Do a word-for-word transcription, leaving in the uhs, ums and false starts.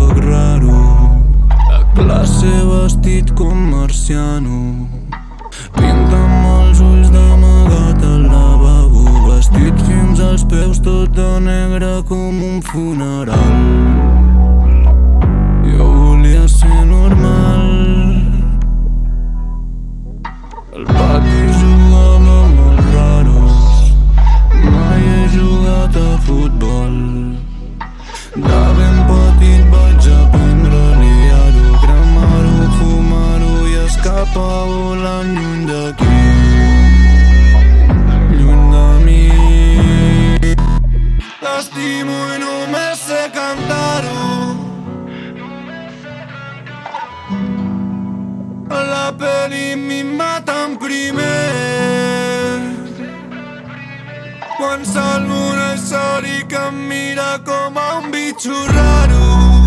soc raro. A classe vestit com marciano, pinta'm els ulls d'amagat al lavabo, vestit fins als peus tot de negre com un funeral. Jo volia ser normal. Al pati jugàvem als raros, mai he jugat a futbol. De ben petit vaig aprendre a liar-ho, cremar-ho, fumar-ho i escapar volant lluny d'aquí, lluny de mi. L'estimo i només sé cantar-ho. A la peli m'hi maten primer, quan salvo una història que em mira com a un bitxo raro.